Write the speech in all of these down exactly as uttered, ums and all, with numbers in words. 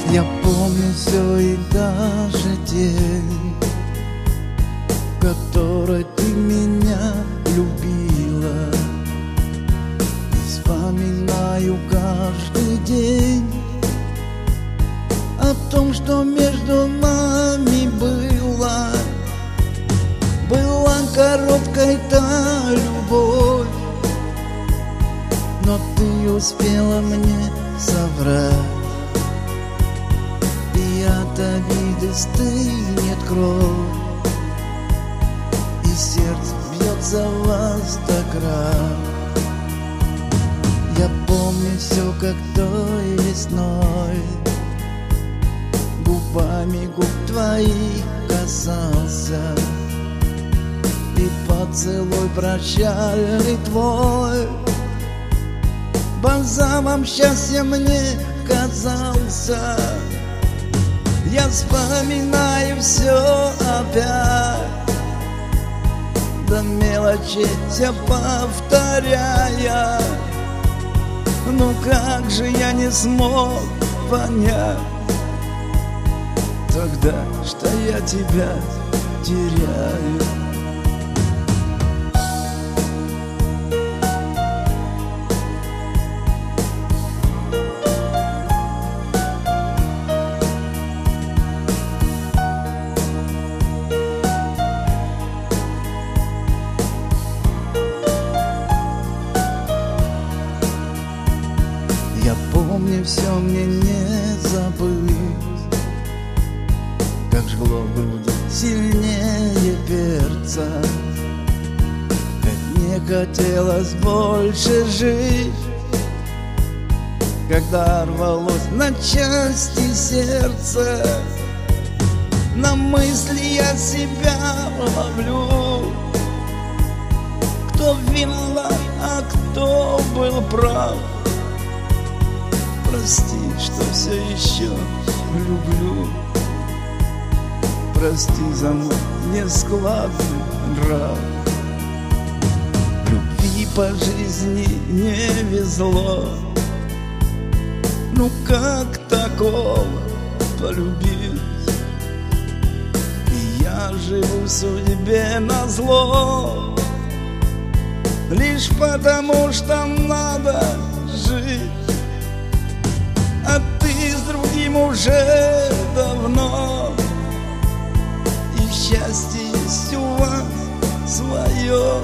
Я помню все и даже день, в которой ты меня любила. И вспоминаю каждый день о том, что между нами было. Была короткой та любовь, но ты успела мне соврать. И от обиды стынет кровь, и сердце бьется вас так рад. Я помню все, как той весной губами губ твоих касался, и поцелуй прощальный твой бальзамом счастья мне казался. Я вспоминаю все опять, до мелочи все повторяя. Ну как же я не смог понять тогда, что я тебя теряю. Я помню все, мне не забыть, как жгло в груди сильнее перца, как не хотелось больше жить, когда рвалось на части сердце. На мысли я себя ловлю, кто виноват, а кто был прав. Прости, что все еще люблю. Прости за мой нескладный нрав. Любви по жизни не везло. Ну как такого полюбить? И я живу судьбе назло, лишь потому, что надо жить. А ты с другим уже давно, и счастье есть у вас свое,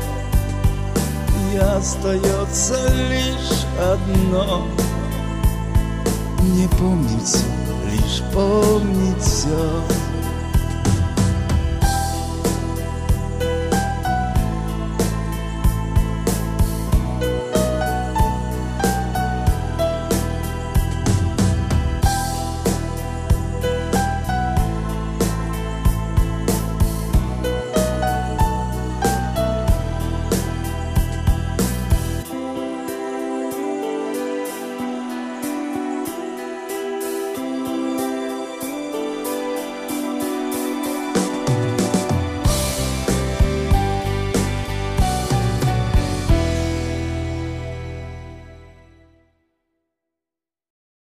и остается лишь одно: не помнить все, лишь помнить все.